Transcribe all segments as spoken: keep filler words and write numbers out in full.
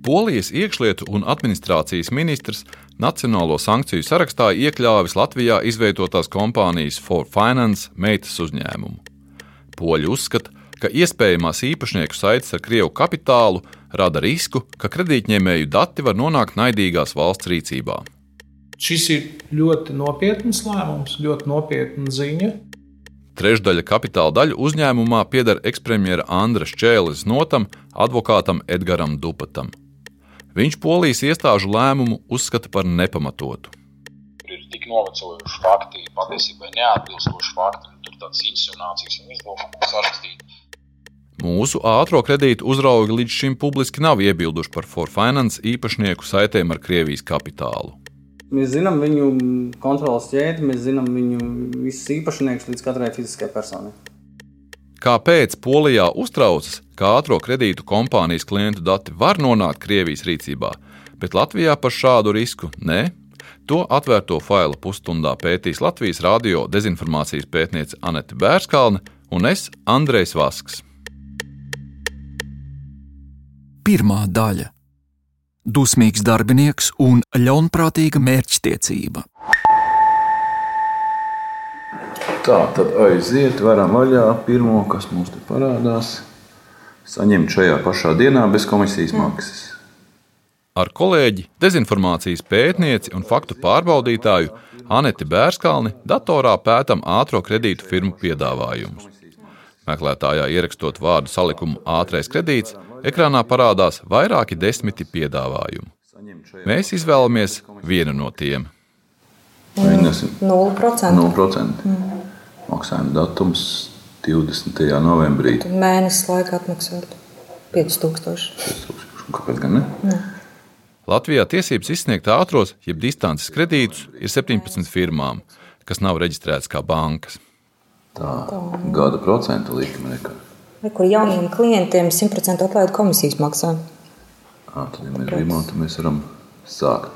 Polijas iekšlietu un administrācijas ministrs nacionālo sankciju sarakstā iekļāvis Latvijā izveidotās kompānijas For Finance meitas uzņēmumu. Poļi uzskata, ka iespējamās īpašnieku saites ar Krievu kapitālu rada risku, ka kredītņēmēju dati var nonākt naidīgās valsts rīcībā. Šis ir ļoti nopietns lēmums, ļoti nopietna ziņa. Trešdaļa kapitāla daļu uzņēmumā pieder ekspremjera Andra Šķēles notam, advokātam Edgaram Dupatam. Viņš Polijas iestāžu lēmumu uzskata par nepamatotu. Ir tik novecojuši fakti, patiesībā neatbilstoši fakti, un tur tādas insinuācijas un izdomājumus sarakstīt. Mūsu ātro kredītu uzraugi līdz šim publiski nav iebilduši par For Finance īpašnieku saitēm ar Krievijas kapitālu. Mēs zinām viņu kontrolas ķēdi, mēs zinām viņu visus īpašniekus līdz katrai fiziskai personai. Kāpēc Polijā uztraucas, ka ātro kredītu kompānijas klientu dati var nonākt Krievijas rīcībā, bet Latvijā par šādu risku nē? To atvērto faila pusstundā pētīs Latvijas radio dezinformācijas pētniece Anete Bērskalne un es, Andrejs Vasks. Pirmā daļa. Dusmīgs darbinieks un ļaunprātīga mērķtiecība. Tā, tad aiziet, varam vaļā pirmo, kas mums te parādās, saņemt šajā pašā dienā bez komisijas maksas. Ar kolēģi, dezinformācijas pētnieci un faktu pārbaudītāju Aneti Bērskalni datorā pētam ātro kredītu firmu piedāvājumus. Meklētājā ierakstot vārdu salikumu ātrais kredīts, ekrānā parādās vairāki desmiti piedāvājumu. Mēs izvēlamies vienu no tiem. nulle procenti. nulle procenti. Mm. Maksājuma datums divdesmitajā novembrī. Mēnesis laika atmaksāt pieci tūkstoši. pieci tūkstoši. Kāpēc gan ne? Mm. Latvijā tiesības izsniegt ātros, jeb distances kredītus ir septiņpadsmit firmām, kas nav reģistrētas kā bankas. Tā, gada procentu likme nekā. Vai kur jauniem klientiem simt procenti atlaida komisijas maksā? Ā, tad, ja mēs gribam, tad mēs varam sākt.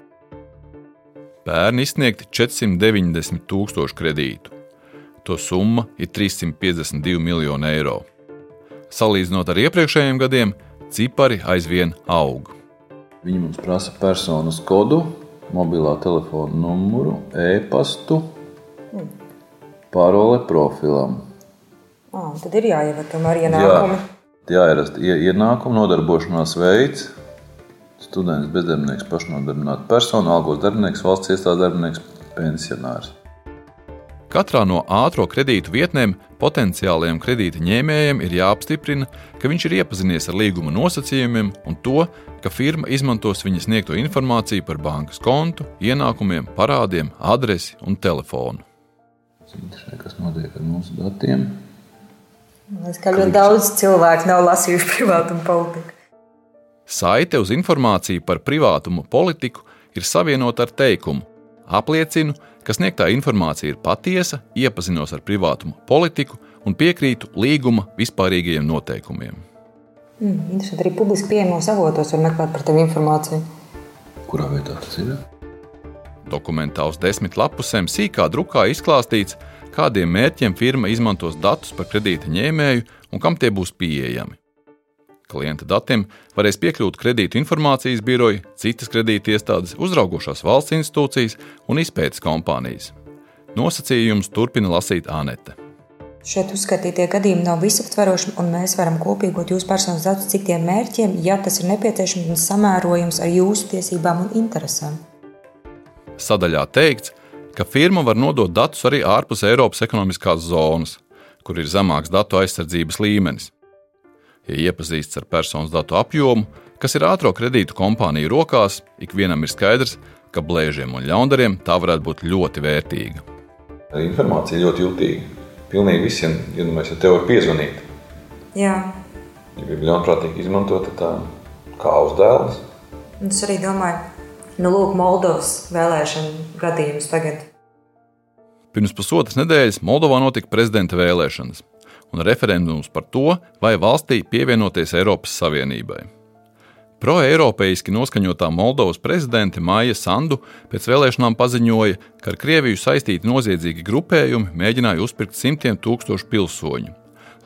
Pērn izsniegti četri simti deviņdesmit tūkstoši kredītu. To summa ir trīs simti piecdesmit divi miljoni eiro. Salīdzinot ar iepriekšējiem gadiem, cipari aizvien aug. Viņi mums prasa personas kodu, mobilā telefona numuru, e-pastu, mm. parole profilam. Ah, tad ir jāievad tomēr ienākumi. Jā, jāierast ienākumi, nodarbošanās veids, students, bezdarbnieks, pašnodarbināta persona, algos darbinieks, valsts iestādes darbinieks, pensionārs. Katrā no ātro kredītu vietnēm potenciālajiem kredīta ņēmējiem ir jāapstiprina, ka viņš ir iepazinies ar līguma nosacījumiem un to, ka firma izmantos viņa sniegto informāciju par bankas kontu, ienākumiem, parādiem, adresi un telefonu. Interesē, kas notiek ar mūsu datiem? Es kā ļoti daudz cilvēku nav lasījuši privātumu politiku. Saite uz informāciju par privātumu politiku ir savienota ar teikumu: apliecinu, ka sniegtā informācija ir patiesa, iepazinos ar privātumu politiku un piekrītu līguma vispārīgajiem noteikumiem. Mm, interesanti, arī publiski pieejamos avotos var meklēt par tevi informāciju. Kurā vietā tas ir? Dokumentā uz desmit lapusēm sīkā drukā izklāstīts, kādiem mērķiem firma izmantos datus par kredīta ņēmēju un kam tie būs pieejami. Klienta datiem varēs piekļūt kredītu informācijas biroji, citas kredīta iestādes, uzraugošās valsts institūcijas un izpētes kompānijas. Nosacījumus turpina lasīt Anete. Šeit uzskaitītie gadījumi nav visaptveroši, un mēs varam kopīgot jūsu personas datus citiem mērķiem, ja tas ir nepieciešams un samērojams ar jūsu tiesībām un interesēm. Sadaļā teikts, ka firma var nodot datus arī ārpus Eiropas ekonomiskās zonas, kur ir zemāks datu aizsardzības līmenis. Ja iepazīsts ar personas datu apjomu, kas ir ātro kredītu kompāniju rokās, ikvienam ir skaidrs, ka blēžiem un ļaundariem tā varētu būt ļoti vērtīga. Informācija ļoti jūtīga. Pilnīgi visiem, ja mēs ja tev var piezvanīt. Jā. Ja gribi ļaunprātīgi izmantot, tā kā uzdēlis. Es arī domāju, nu lūk, Moldovas vēlēšanu gadījums tagad. Pirms pusotras nedēļas Moldovā notika prezidenta vēlēšanas un referendums par to, vai valstī pievienoties Eiropas Savienībai. Pro-eiropeiski noskaņotā Moldovas prezidente Maija Sandu pēc vēlēšanām paziņoja, ka ar Krieviju saistīti noziedzīgi grupējumi mēģināja uzpirkt simtiem tūkstošu pilsoņu,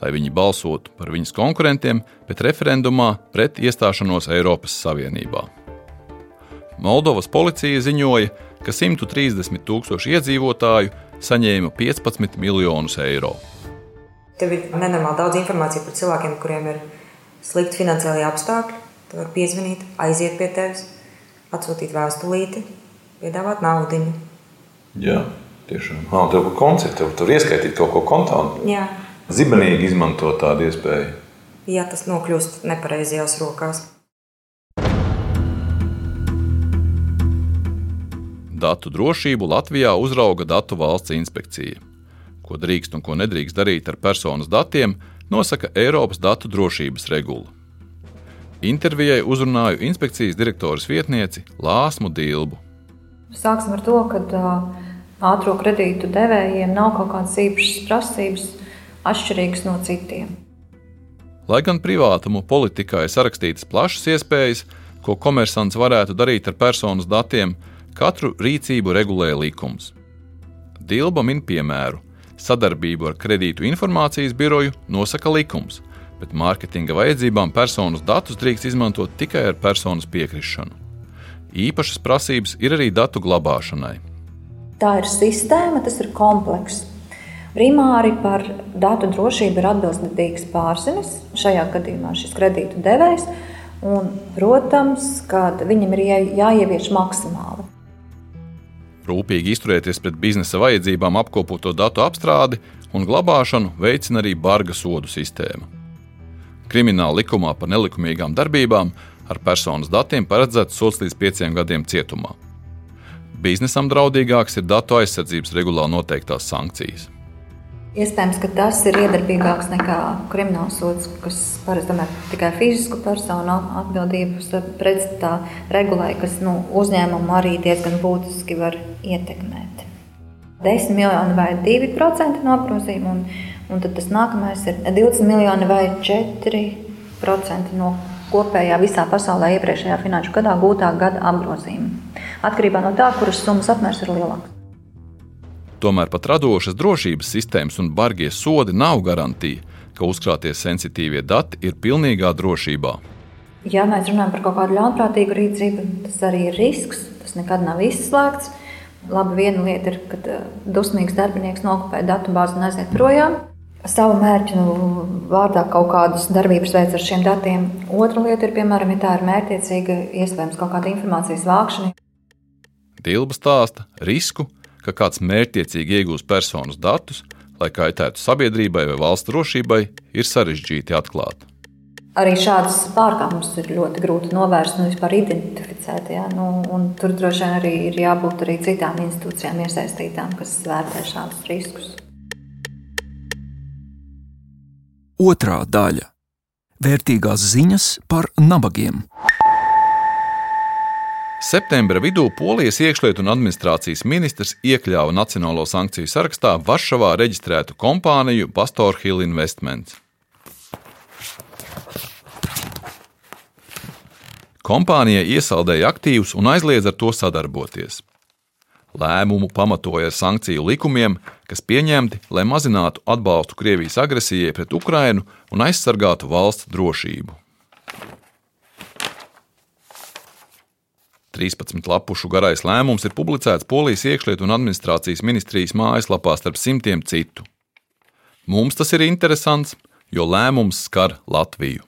lai viņi balsotu par viņas konkurentiem, bet referendumā pret iestāšanos Eiropas Savienībā. Moldovas policija ziņoja, ka simt trīsdesmit tūkstoši iedzīvotāju saņēma piecpadsmit miljonus eiro. Tev ir nenormāli daudz informācijas par cilvēkiem, kuriem ir slikti finansiālie apstākļi. Tu vari piezvanīt, aiziet pie tevis, atsūtīt vēstulīti, piedāvāt naudiņu. Jā, tiešām. Ā, tev par koncertu, tev tur ieskaitīt kaut ko kontā. Jā. Zibenīgi izmantot tādu iespēju. Ja tas nokļūst nepareizajās rokās. Datu drošību Latvijā uzrauga Datu valsts inspekcija. Ko drīkst un ko nedrīkst darīt ar personas datiem, nosaka Eiropas datu drošības regula. Intervijai uzrunāju inspekcijas direktoras vietnieci Lāsmu Dilbu. Sāksim ar to, ka ātro kredītu devējiem nav kaut kādas īpašas prasības atšķirīgas no citiem. Lai gan privātumu politikā ir sarakstītas plašas iespējas, ko komersants varētu darīt ar personas datiem, katru rīcību regulē likums. Dilba min piemēru. Sadarbību ar kredītu informācijas biroju nosaka likums, bet mārketinga vajadzībām personas datus drīkst izmantot tikai ar personas piekrišanu. Īpašas prasības ir arī datu glabāšanai. Tā ir sistēma, tas ir komplekss. Primāri par datu drošību ir atbildīgs pārzinis, šajā gadījumā šis kredītu devējs, un, protams, ka viņam ir jāievieš maksimāli. Rūpīgi izturēties pret biznesa vajadzībām apkopoto datu apstrādi un glabāšanu veicina arī barga sodu sistēma. Krimināla likumā par nelikumīgām darbībām ar personas datiem paredzēts sods līdz pieciem gadiem cietumā. Biznesam draudīgāks ir datu aizsardzības regulā noteiktās sankcijas. Iespējams, ka tas ir iedarbīgāks nekā krimināls sods, kas parasti tikai fizisku personu atbildības pretstatā regulē, kas nu, uzņēmumu arī diezgan būtiski var ietekmēt. desmit miljoni vai divi procenti no apgrozījuma, un, un tad tas nākamais ir divdesmit miljoni vai četri procenti no kopējā visā pasaulē iepriekšējā finanšu gadā gūtā gada apgrozījuma. Atkarībā no tā, kuras summas apmērs ir lielāks. Tomēr pat radošas drošības sistēmas un bargie sodi nav garantija, ka uzkrātie sensitīvie dati ir pilnīgā drošībā. Ja mēs runājam par kaut kādu ļaunprātīgu rīcību, tas arī ir risks, tas nekad nav izslēgts. Labi, viena lieta ir, kad dusmīgs darbinieks nokopē datubāzi un aiziet projām. Savu mērķu vārdā kaut kādas darbības veids ar šiem datiem. Otra lieta ir, piemēram, ja tā ir mērķiecīga, iespējams kaut kāda informācijas vākšana. Dilba stāsta risku, ka kāds mērķtiecīgi iegūs personas datus, lai kaitētu sabiedrībai vai valsts drošībai, ir sarežģīti atklāt. Arī šādas pārkāpumus ir ļoti grūti novērst un vispār identificēt. Ja? Nu, un tur droši vien arī ir jābūt arī citām institūcijām iesaistītām, kas vērtē šādus riskus. Otrā daļa – vērtīgās ziņas par nabagiem. Septembra vidū Polijas iekšlietu un administrācijas ministrs iekļāva nacionālo sankciju sarakstā Varšavā reģistrētu kompāniju Pastor Hill Investments. Kompānija iesaldēja aktīvus un aizliedz ar to sadarboties. Lēmumu pamatoja ar sankciju likumiem, kas pieņemti, lai mazinātu atbalstu Krievijas agresijai pret Ukrainu un aizsargātu valsts drošību. trīspadsmit lapušu garais lēmums ir publicēts Polijas iekšlietu un administrācijas ministrijas mājaslapā starp simtiem citu. Mums tas ir interesants, jo lēmums skar Latviju.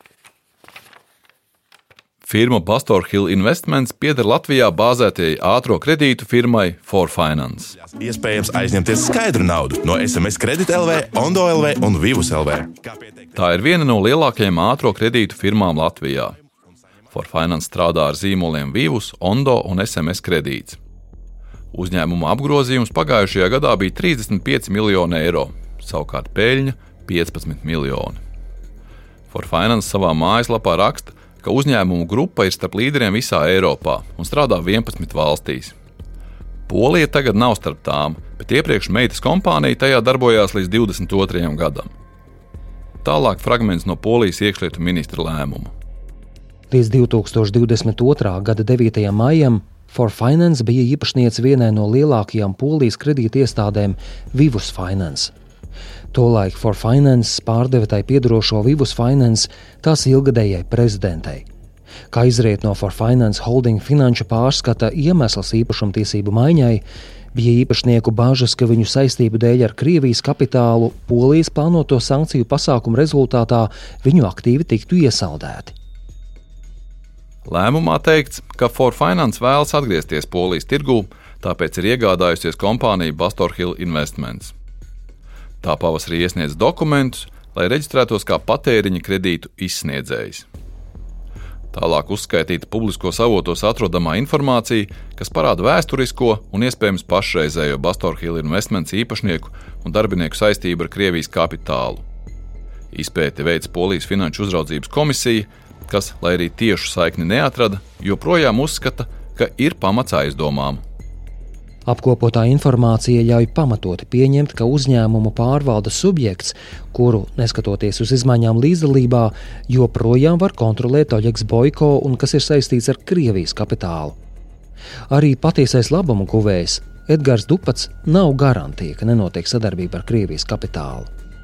Firma Pastor Hill Investments pieder Latvijā bāzētajai ātro kredītu firmai For Finance. Iespējams aizņemties skaidru naudu no S M S Kredit L V, Ondo L V un Vivus L V. Tā ir viena no lielākajām ātro kredītu firmām Latvijā. For Finance strādā ar zīmoliem Vivus, Ondo un S M S Kredīts. Uzņēmuma apgrozījums pagājušajā gadā bija trīsdesmit pieci miljoni eiro, savukārt peļņa piecpadsmit miljoni. For Finance savā mājaslapā raksta, ka uzņēmumu grupa ir starp līderiem visā Eiropā un strādā vienpadsmit valstīs. Polija tagad nav starp tām, bet iepriekš meitas kompānija tajā darbojās līdz divdesmit otrajam gadam. Tālāk fragments no Polijas iekšlietu ministra lēmuma. Līdz divi tūkstoši divdesmit otrā gada devītajam maijam For Finance bija īpašniece vienai no lielākajām Polijas kredītiestādēm Vivus Finance. Tolaik For Finance pārdeva tai piedarošo Vivus Finance tās ilgadējai prezidentei. Kā izriet no For Finance Holding finanšu pārskata, iemesls īpašumtiesību maiņai bija īpašnieku bažas, ka viņu saistību dēļ ar Krievijas kapitālu Polijas plānoto sankciju pasākumu rezultātā viņu aktīvi tiktu iesaldēti. Lēmumā teikts, ka For Finance vēlas atgriezties Polijas tirgū, tāpēc ir iegādājusies kompānija Bastor Hill Investments. Tā pavasarī iesniedz dokumentus, lai reģistrētos kā patēriņa kredītu izsniedzējs. Tālāk uzskaitīta publiskos avotos atrodamā informācija, kas parāda vēsturisko un iespējams pašreizējo Bastor Hill Investments īpašnieku un darbinieku saistību ar Krievijas kapitālu. Izpēti veids Polijas finanšu uzraudzības komisija, kas, lai arī tiešu saikni neatrada, joprojām uzskata, ka ir pamats aizdomām. Apkopotā informācija ļauj pamatoti pieņemt, ka uzņēmumu pārvalda subjekts, kuru, neskatoties uz izmaiņām līdzdalībā, joprojām var kontrolēt Oļegs Boiko un kas ir saistīts ar Krievijas kapitālu. Arī patiesais labumu guvējs Edgars Dupats nav garantija, ka nenotiek sadarbība ar Krievijas kapitālu.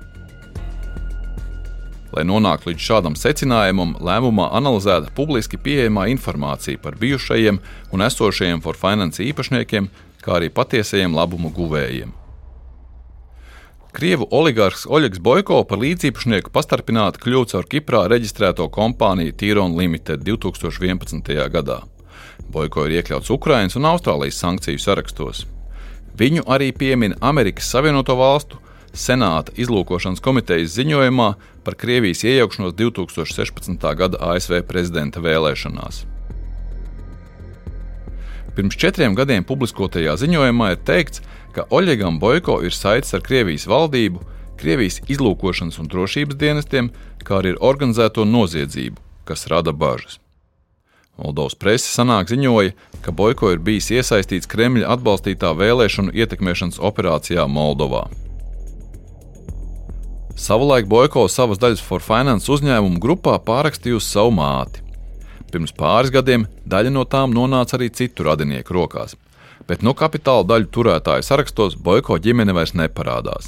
Lai nonāktu līdz šādam secinājumam, lēmumā analizēta publiski pieejamā informācija par bijušajiem un esošajiem For Finance īpašniekiem, kā arī patiesajiem labumu guvējiem. Krievu oligarhs Oļegs Boiko par līdziepašnieku pastarpināti kļuva caur Kiprā reģistrēto kompāniju Tiron Limited divtūkstoš vienpadsmitajā gadā. Boiko ir iekļauts Ukrainas un Austrālijas sankciju sarakstos. Viņu arī piemin Amerikas Savienoto Valstu Senāta izlūkošanas komitejas ziņojumā par Krievijas iejaukšanos divtūkstoš sešpadsmitā gada A S V prezidenta vēlēšanās. Pirms četriem gadiem publiskotajā ziņojumā ir teikts, ka Oļegam Boiko ir saites ar Krievijas valdību, Krievijas izlūkošanas un drošības dienestiem, kā arī ar organizēto noziedzību, kas rada bažas. Moldovas prese sanāk ziņoja, ka Boiko ir bijis iesaistīts Kremļa atbalstītā vēlēšanu ietekmēšanas operācijā Moldovā. Savulaik Boiko savas daļas For Finance uzņēmumu grupā pārakstījusi savu māti. Pirms pāris gadiem daļa no tām nonāca arī citu radinieku rokās, bet no kapitāla daļu turētāju sarakstos Boiko ģimene vairs neparādās.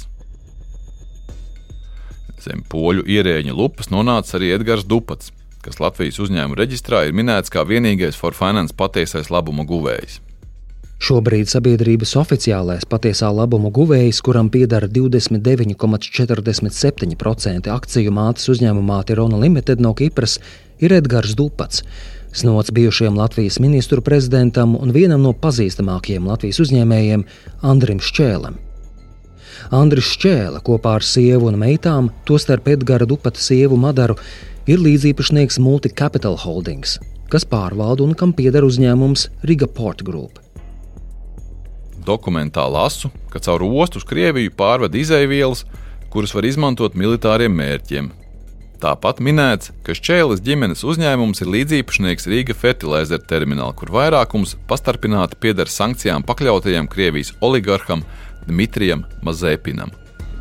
Zem poļu ierēģņa lupas nonāca arī Edgars Dupats, kas Latvijas uzņēmuma reģistrā ir minēts kā vienīgais For Finance patiesais labuma guvējs. Šobrīd sabiedrības oficiālais patiesā labuma guvējs, kuram piedara divdesmit deviņi komats četrdesmit septiņi procenti akciju mātes uzņēmumā Tirona Limited no Kipras, ir Edgars Dupats, snots bijušajam Latvijas ministru prezidentam un vienam no pazīstamākajiem Latvijas uzņēmējiem Andrim Šķēlem. Andris Šķēle kopā ar sievu un meitām, tostarp Edgara Dupata sievu Madaru, ir līdzīpašnieks Multi Capital Holdings, kas pārvalda un kam pieder uzņēmums Riga Port Group. Dokumentā lasu, ka caur ostu uz Krieviju pārved izeivielas, kuras var izmantot militāriem mērķiem. Tāpat minēts, ka Šķēles ģimenes uzņēmums ir līdzīpašnieks Riga Fertilizer termināla, kur vairākums pastarpināti pieder sankcijām pakļautajam Krievijas oligarham Dmitrijam Mazepinam.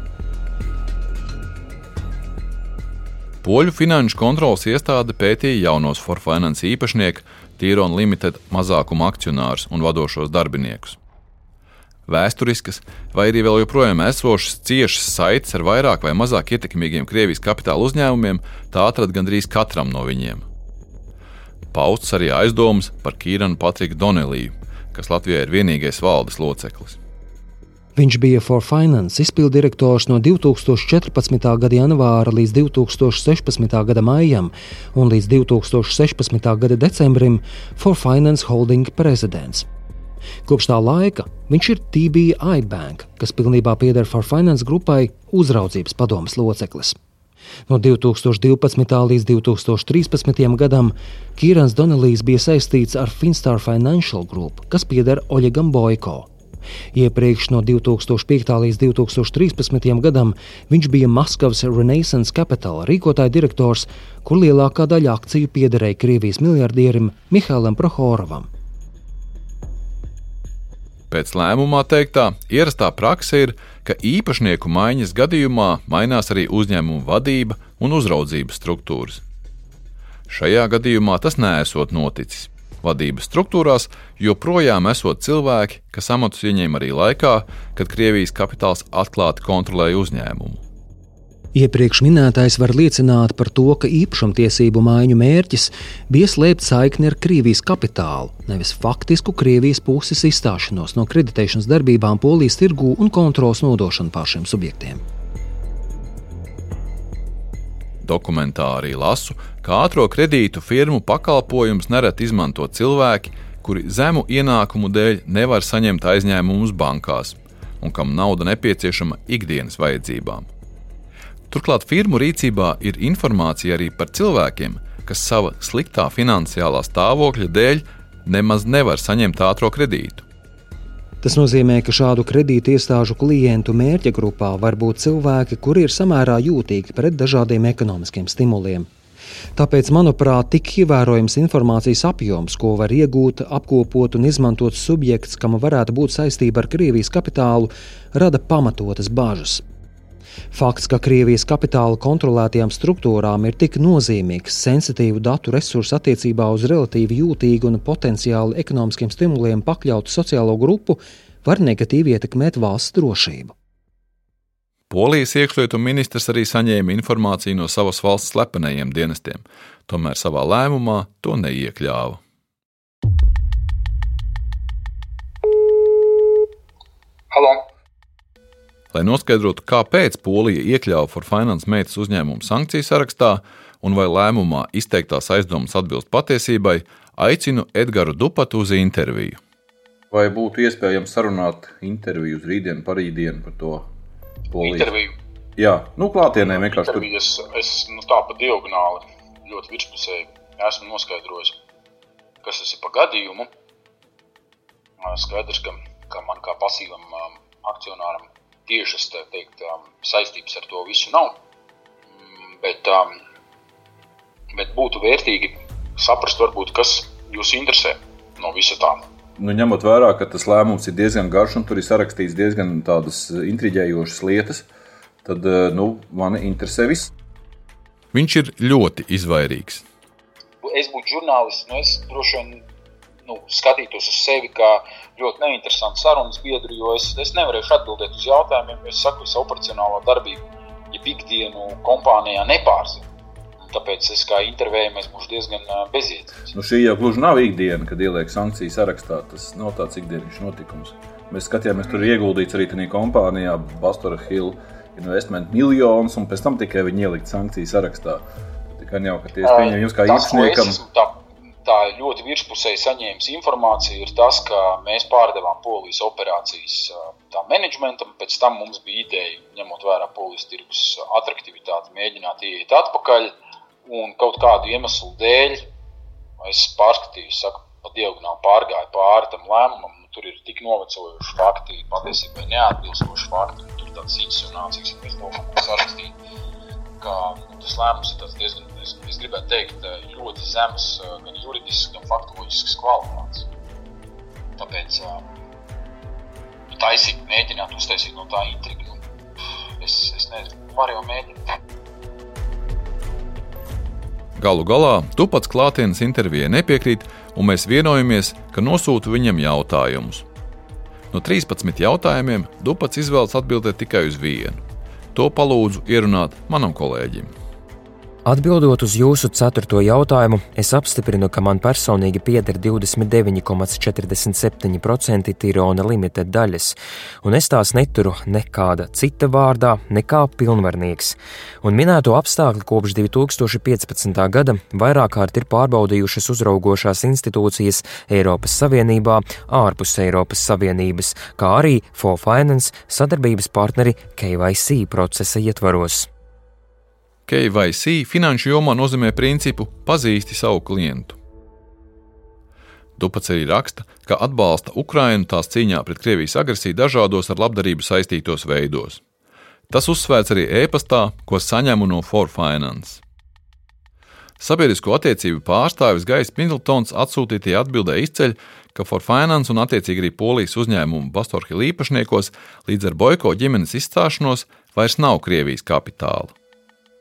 Poļu finanšu kontrolas iestāde pētīja jaunos For Finance īpašnieku Tiron Limited mazākuma akcionārus un vadošos darbiniekus. Vēsturiskas vai arī vēl joprojām esošas ciešas saites ar vairāk vai mazāk ietekmīgiem Krievijas kapitāla uzņēmumiem tā atrada gandrīz katram no viņiem. Pausts arī aizdomas par Kīranu Patriku Doneliju, kas Latvijā ir vienīgais valdes loceklis. Viņš bija For Finance izpilddirektors no divtūkstoš četrpadsmitā gada janvāra līdz divtūkstoš sešpadsmitā gada maijam un līdz divtūkstoš sešpadsmitā gada decembrim For Finance Holding prezidents. Kopš tā laika viņš ir T B I Bank, kas pilnībā pieder For Finance grupai, uzraudzības padomes loceklis. No divtūkstoš divpadsmitā līdz divtūkstoš trīspadsmitajam gadam Kīrans Donelijs bija saistīts ar Finstar Financial Group, kas pieder Oļegam Boiko. Iepriekš no divtūkstoš piektā līdz divtūkstoš trīspadsmitajam gadam viņš bija Maskavas Renaissance Capital rīkotāja direktors, kur lielākā daļa akciju piederēja Krievijas miljardierim Mihailam Prohorovam. Pēc lēmumā teiktā, ierastā prakse ir, ka īpašnieku maiņas gadījumā mainās arī uzņēmuma vadība un uzraudzības struktūras. Šajā gadījumā tas neesot noticis. Vadības struktūrās joprojām esot cilvēki, kas amatus ieņēma arī laikā, kad Krievijas kapitāls atklāti kontrolēja uzņēmumu. Iepriekš minētais var liecināt par to, ka īpašumtiesību maiņu mērķis bija slēpt saikni ar Krievijas kapitālu, nevis faktisku Krievijas puses izstāšanos no kreditēšanas darbībām Polijas tirgū un kontroles nodošanu pār šiem subjektiem. Dokumentā arī lasu, ka ātro kredītu firmu pakalpojumus nereti izmanto cilvēki, kuri zemu ienākumu dēļ nevar saņemt aizņēmumus bankās un kam nauda nepieciešama ikdienas vajadzībām. Turklāt firmu rīcībā ir informācija arī par cilvēkiem, kas sava sliktā finansiālā stāvokļa dēļ nemaz nevar saņemt ātro kredītu. Tas nozīmē, ka šādu kredītu iestāžu klientu mērķa grupā var būt cilvēki, kuri ir samērā jūtīgi pret dažādiem ekonomiskiem stimuliem. Tāpēc, manuprāt, tik ievērojams informācijas apjoms, ko var iegūt, apkopot un izmantot subjekts, kam varētu būt saistība ar Krievijas kapitālu, rada pamatotas bažas. Fakts, ka Krievijas kapitāla kontrolētajām struktūrām ir tik nozīmīgs sensitīvu datu resursu attiecībā uz relatīvi jūtīgu un potenciāli ekonomiskiem stimuliem pakļautu sociālo grupu, var negatīvi ietekmēt valsts drošību. Polijas iekšlietu ministrs arī saņēma informāciju no savas valsts slepenajiem dienestiem, tomēr savā lēmumā to neiekļāva. Halo! Lai noskaidrotu, kāpēc Polija iekļāva For Finance meitas uzņēmumu sankciju sarakstā un vai lēmumā izteiktās aizdomas atbilst patiesībai, aicinu Edgaru Dupatu uz interviju. Vai būtu iespējams sarunāt interviju uz rītdienu, parītdienu par to Poliju? Interviju? Jā, nu klātienē vienkārši tur. Es, es nu, tā pa diagonāli, ļoti virspusēji esmu noskaidrojis, kas tas ir pa gadījumu. Skaidrs, ka, ka man kā pasīvam um, akcionāram tiešas, tā teikt, saistības ar to visu nav, bet, bet būtu vērtīgi saprast, varbūt, kas jūs interesē no visa tā. Nu, ņemot vērā, ka tas lēmums ir diezgan garš un tur ir sarakstīts diezgan tādas intriģējošas lietas, tad, nu, mani interesē viss. Viņš ir ļoti izvairīgs. Es būtu žurnālists, nu es droši vien nu, skatītos uz sevi kā ļoti neinteresantu sarunas biedru, jo es, es nevarēšu atbildēt uz jautājumiem, jo es saku, es operacionālo darbību, ja ikdienu kompānijā nepārzinu. Tāpēc es kā intervējumais būšu diezgan bezjēdzīgs. Nu, šī jau gluži nav ikdiena, kad ieliek sankciju sarakstā, tas nav tāds ikdienišs notikums. Mēs skatījāmies, tur ir ieguldīts arī tajā kompānijā Bastora Hill Investment miljonus, un pēc tam tikai viņi ielikt sankciju sarakstā. Tikai jau, ka tie pieņem jums kā īpašniekam. Tā ļoti virspusēji saņēmis informācija ir tas, ka mēs pārdevām Polijas operācijas tā menedžmentam, pēc tam mums bija ideja, ņemot vērā Polijas tirgus atraktivitāti, mēģināt ieiet atpakaļ, un kaut kādu iemeslu dēļ es pārskatīju, saku, pa diagonāli pārgāju pāri tam lēmumam, tur ir tik novecojuši fakti, patiesībā neatbilstoši fakti, tur tāds insinuācijas, un es domāju, sarakstīt, ka tas lēmums ir tāds diezgan, es, es gribētu teikt, ļoti zemes gan juridisks, gan faktoloģisks kvalitātes. Tāpēc taisīt, mēģināt uztaisīt no tā intrigu. Es, es nezinu, var jau mēģināt. Galu galā Dupats klātienes intervijai nepiekrīt, un mēs vienojamies, ka nosūtu viņam jautājumus. No trīspadsmit jautājumiem Dupats izvēlas atbildēt tikai uz vienu. To palūdzu ierunāt manam kolēģim. Atbildot uz jūsu ceturto jautājumu, es apstiprinu, ka man personīgi pieder divdesmit deviņi komats četrdesmit septiņi procenti Tirona Limited daļas, un es tās neturu nekāda cita vārdā, nekā pilnvarnieks. Un minēto apstākļi kopš divi tūkstoši piecpadsmitā gada vairāk kārt ir pārbaudījušas uzraugošās institūcijas Eiropas Savienībā, ārpus Eiropas Savienības, kā arī For Finance sadarbības partneri K Y C procesa ietvaros. K Y C finanšu jomā nozīmē principu pazīsti savu klientu. Dupats arī raksta, ka atbalsta Ukrainu tās cīņā pret Krievijas agresiju dažādos ar labdarību saistītos veidos. Tas uzsvērts arī e-pastā, ko saņemu no For Finance. Sabiedrisko attiecību pārstāvis Gais Pendletons atsūtītajā atbildē izceļ, ka For Finance un attiecīgi arī Polijas uzņēmumu Bastora Hill īpašniekos līdz ar Boiko ģimenes izstāšanos vairs nav Krievijas kapitāla.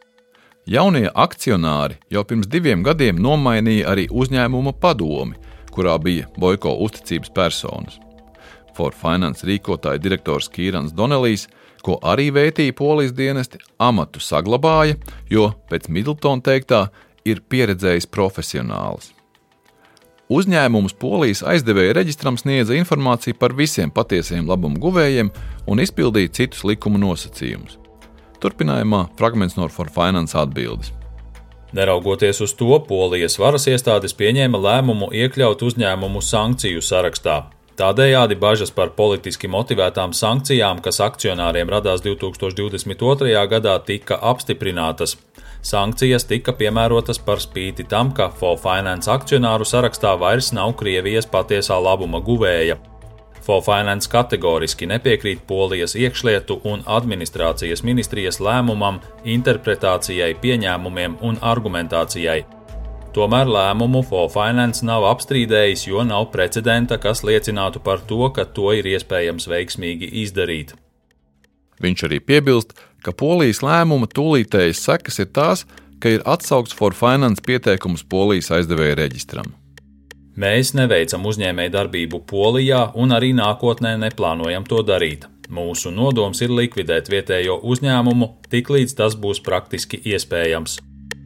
Jaunie akcionāri jau pirms diviem gadiem nomainīja arī uzņēmuma padomi, kurā bija Boiko uzticības personas. For Finance rīkotāja direktors Kīrans Donelijs, ko arī vētīja polijas dienesti, amatu saglabāja, jo, pēc Middletona teiktā, ir pieredzējis profesionāls. Uzņēmumus polijas aizdevēja reģistram sniedza informāciju par visiem patiesiem labumu guvējiem un izpildīja citus likuma nosacījumus. Turpinājumā fragments no For Finance atbildes. Neraugoties uz to, polijas varas iestādes pieņēma lēmumu iekļaut uzņēmumu sankciju sarakstā. Tādējādi bažas par politiski motivētām sankcijām, kas akcionāriem radās divi tūkstoši divdesmit otrajā gadā, tika apstiprinātas. Sankcijas tika piemērotas par spīti tam, ka For Finance akcionāru sarakstā vairs nav Krievijas patiesā labuma guvēja. For Finance kategoriski nepiekrīt Polijas iekšlietu un administrācijas ministrijas lēmumam, interpretācijai, pieņēmumiem un argumentācijai. Tomēr lēmumu For Finance nav apstrīdējis, jo nav precedenta, kas liecinātu par to, ka to ir iespējams veiksmīgi izdarīt. Viņš arī piebilst, ka Polijas lēmuma tūlītējas sekas ir tās, ka ir atsaukts For Finance pieteikums Polijas aizdevēja reģistram. Mēs neveicam uzņēmēju darbību Polijā un arī nākotnē neplānojam to darīt. Mūsu nodoms ir likvidēt vietējo uzņēmumu, tiklīdz tas būs praktiski iespējams.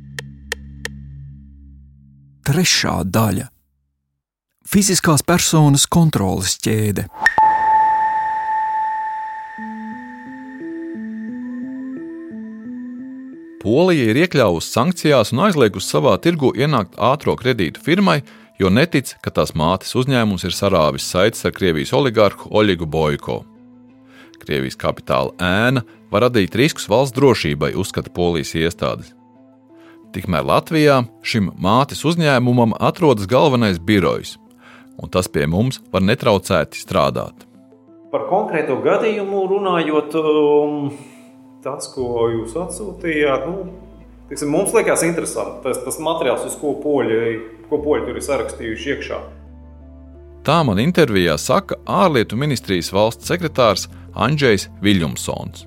Trešā daļa – fiziskās personas kontroles ķēde. Polija ir iekļāvusi sankcijās un aizliegusi savā tirgu ienākt ātro kredītu firmai, jo netic, ka tās mātes uzņēmums ir sarāvis saites ar Krievijas oligārhu Oļegu Boiko. Krievijas kapitāla ēna var radīt riskus valsts drošībai, uzskata polijas iestādes. Tikmēr Latvijā šim mātes uzņēmumam atrodas galvenais birojs, un tas pie mums var netraucēti strādāt. Par konkrēto gadījumu runājot, um, tas, ko jūs atsūtījāt, nu, tiksim, mums liekas interesanti, tas, tas materiāls, uz ko poļi, ko poļi tur ir sarakstījuši iekšā. Tā man intervijā saka ārlietu ministrijas valsts sekretārs Andžejs Viļņumsons.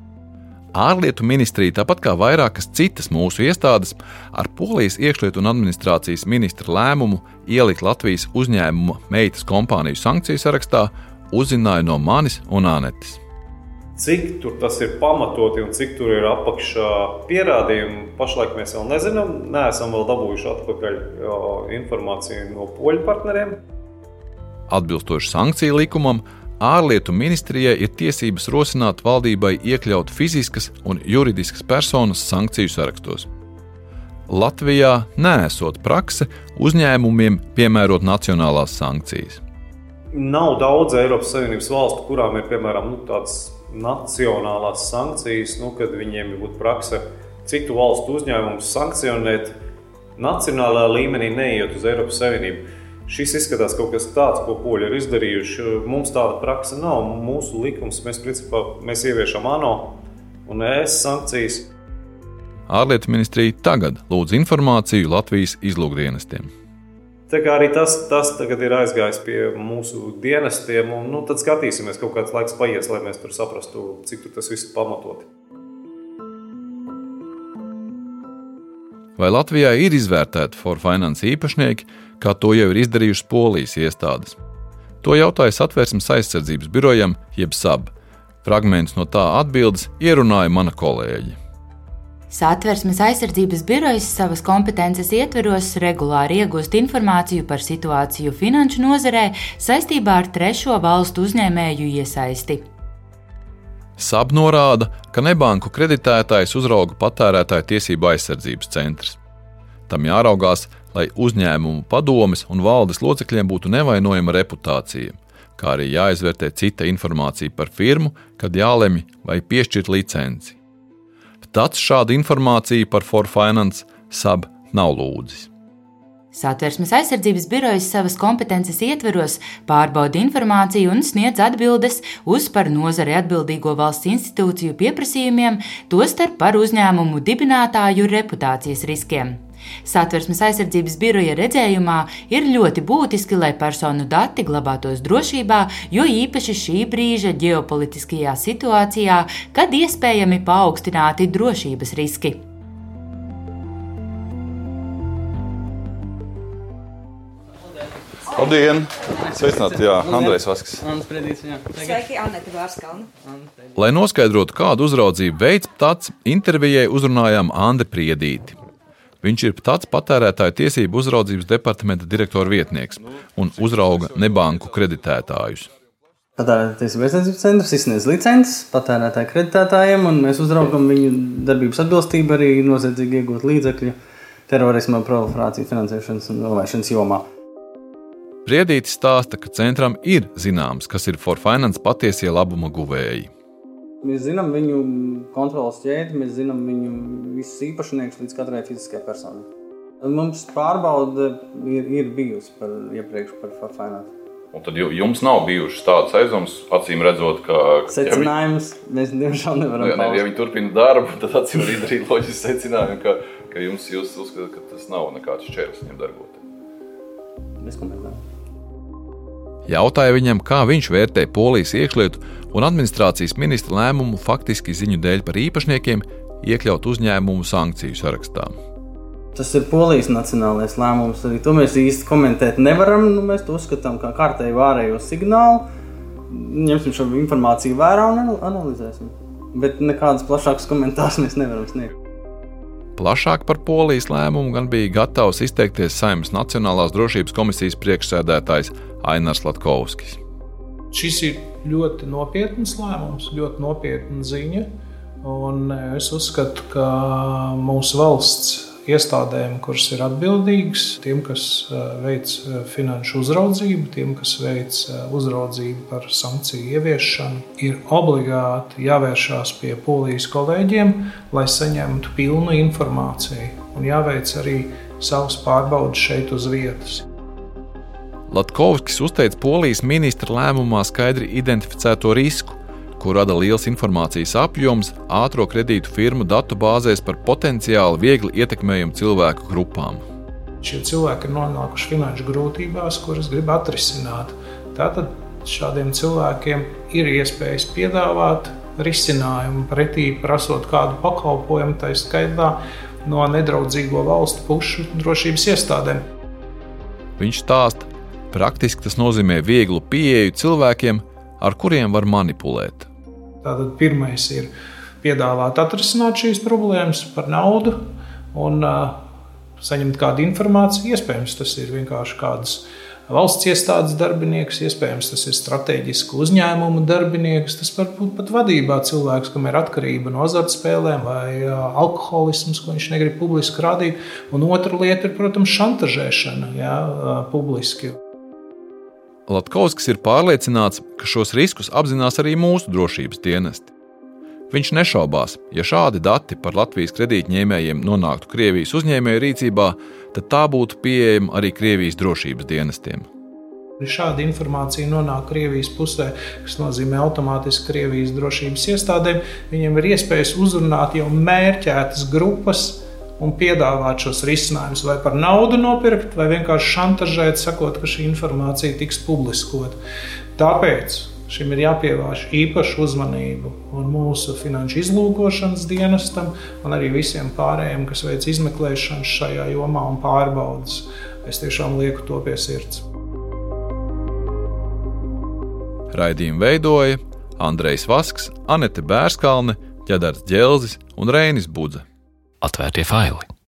Ārlietu ministrija, tāpat kā vairākas citas mūsu iestādes, ar Polijas iekšlietu un administrācijas ministra lēmumu ielikt Latvijas uzņēmuma meitas kompāniju sankciju sarakstā, uzzināja no manis un Anetes. Cik tur tas ir pamatoti un cik tur ir apakšā pierādījumi, pašlaik mēs vēl nezinām, neesam vēl dabūjuši atpakaļ jā, informāciju no poļu partneriem. Atbilstoši sankciju likumam, ārlietu ministrijai ir tiesības rosināt valdībai iekļaut fiziskas un juridiskas personas sankciju sarakstos. Latvijā neesot prakse uzņēmumiem piemērot nacionālās sankcijas. Nav daudz Eiropas Savienības valstu, kurām ir, piemēram, nu, tādas nacionālās sankcijas, nu, kad viņiem būtu prakse citu valstu uzņēmumus sankcionēt nacionālā līmenī, neiet uz Eiropas Savienību. Šis izskatās kaut kas tāds, ko poļi ir izdarījuši. Mums tāda praksa nav. Mūsu likums, mēs principā mēs ieviešam ANO un ES sankcijas. Ārlietu ministrija tagad lūdz informāciju Latvijas izlūkdienestiem. Tā kā arī tas, tas tagad ir aizgājis pie mūsu dienestiem, un nu, tad skatīsimies, kaut kāds laiks paies, lai mēs tur saprastu, cik tur tas viss pamatoti. Vai Latvijā ir izvērtēti For Finance īpašnieki, kā to jau ir izdarījušas Polijas iestādes? To jautāja Satversmes aizsardzības birojam, jeb S A B. Fragments no tā atbildes ierunāja mana kolēģe. Satversmes aizsardzības birojas savas kompetences ietveros regulāri iegūst informāciju par situāciju finanšu nozarē saistībā ar trešo valstu uzņēmēju iesaisti. S A B norāda, ka nebanku kreditētājs uzrauga patērētāju tiesību aizsardzības centrs. Tam jāraugās, lai uzņēmumu padomes un valdes locekļiem būtu nevainojama reputācija, kā arī jāizvērtē cita informācija par firmu, kad jālemj vai piešķirt licenci. Tāds šāda informācija par For Finance S A B nav lūdzis. Satversmes aizsardzības birojas savas kompetences ietveros pārbauda informāciju un sniedz atbildes uz par nozari atbildīgo valsts institūciju pieprasījumiem, tostarp par uzņēmumu dibinātāju reputācijas riskiem. Satversmes aizsardzības biroja redzējumā ir ļoti būtiski, lai personu dati glabātos drošībā, jo īpaši šī brīža ģeopolitiskajā situācijā, kad iespējami paaugstināti drošības riski. Labdien! Sveicināti, jā, Andrejs Vasks. Sveiki, Annete Bārskalne. Lai noskaidrotu, kādu uzraudzību veids Ptats, intervijai uzrunājām Andri Priedīti. Viņš ir Ptats patērētāju tiesību uzraudzības departamenta direktora vietnieks un uzrauga nebanku kreditētājus. Patērētāju tiesību aizsardzības centrs izsniedz licences patērētāju kreditētājiem, un mēs uzraugam viņu darbības atbilstību arī noziedzīgi iegūt līdzekļu terorisma, proliferāciju, finansēšanas un novēršanas jomā. Priedītis stāsta, ka centram ir zināms, kas ir For Finance patiesie labuma guvēji. Mēs zinām viņu kontrolas ķēdi, mēs zinām viņu visus īpašniekus līdz katrai fiziskajai personai. Mums pārbaude ir, ir bijusi par iepriekš par For Finance. Un tad jums nav bijušas tādas aizdomas, acīm redzot, ka... Secinājumus ja mēs diemžēl nevaram paust. Ja viņi turpina darbu, tad acīm arī darīt loģisku secinājumu, ka, ka jums jūs uzskatāt, ka tas nav nekāds šķērs viņam darbot. Bez komentāriem. Jautāja viņam, kā viņš vērtē Polijas iekšlietu un administrācijas ministra lēmumu faktiski ziņu dēļ par īpašniekiem iekļaut uzņēmumu sankciju sarakstā. Tas ir Polijas nacionālais lēmums, arī to mēs īsti komentēt nevaram. Nu, mēs to uzskatām kā kārtēju ārējo signālu, ņemsim šo informāciju vērā un analizēsim. Bet nekādas plašākas komentārus mēs nevaram sniegt. Plašāk par Polijas lēmumu gan bija gatavs izteikties Saeimas Nacionālās drošības komisijas priekšsēdētājs Ainars Latkovskis. Šis ir ļoti nopietns lēmums, ļoti nopietna ziņa, un es uzskatu, ka mūsu valsts iestādēm, kuras ir atbildīgas, tiem, kas veic finanšu uzraudzību, tiem, kas veic uzraudzību par sankciju ieviešanu, ir obligāti jāvēršās pie Polijas kolēģiem, lai saņemtu pilnu informāciju, un jāveic arī savas pārbaudes šeit uz vietas. Latkovskis uzteica Polijas ministra lēmumā skaidri identificēto risku, ko rada liels informācijas apjoms ātro kredītu firmu datu bāzēs par potenciāli viegli ietekmējumu cilvēku grupām. Šie cilvēki ir nonākuši finanšu grūtībās, kuras grib atrisināt. Tātad šādiem cilvēkiem ir iespējas piedāvāt risinājumu pretī prasot kādu pakalpojumu, tā skaitā no nedraudzīgo valstu pušu drošības iestādēm. Viņš stāsta, praktiski tas nozīmē vieglu pieeju cilvēkiem, ar kuriem var manipulēt. Tātad pirmais ir piedāvāt atrisināt šīs problēmas par naudu un uh, saņemt kādu informāciju. Iespējams, tas ir vienkārši kāds valsts iestādes darbinieks, iespējams, tas ir strateģisku uzņēmumu darbinieks, tas var būt pat vadībā cilvēks, kam ir atkarība no azartspēlēm vai uh, alkoholisms, ko viņš negrib publiski rādīt. Un otra lieta ir, protams, šantažēšana, jā, uh, publiski. Latkovskis ir pārliecināts, ka šos riskus apzinās arī mūsu drošības dienesti. Viņš nešaubās, ja šādi dati par Latvijas kredītņēmējiem nonāktu Krievijas uzņēmēju rīcībā, tad tā būtu pieejama arī Krievijas drošības dienestiem. Ja šāda informācija nonāk Krievijas pusē, kas nozīmē automātiski Krievijas drošības iestādēm, viņiem ir iespējas uzrunāt jau mērķētas grupas un piedāvāt šos risinājumus, vai par naudu nopirkt, vai vienkārši šantažēt, sakot, ka šī informācija tiks publiskot. Tāpēc šim ir jāpievērš īpašu uzmanību un mūsu finanšu izlūkošanas dienestam, un arī visiem pārējiem, kas veic izmeklēšanas šajā jomā un pārbaudas. Es tiešām lieku to pie sirds. Raidījumu veidoja Andrejs Vasks, Annete Bārskalne, Ģedars Ģelzis un Reinis Budze. Atvērtie faili.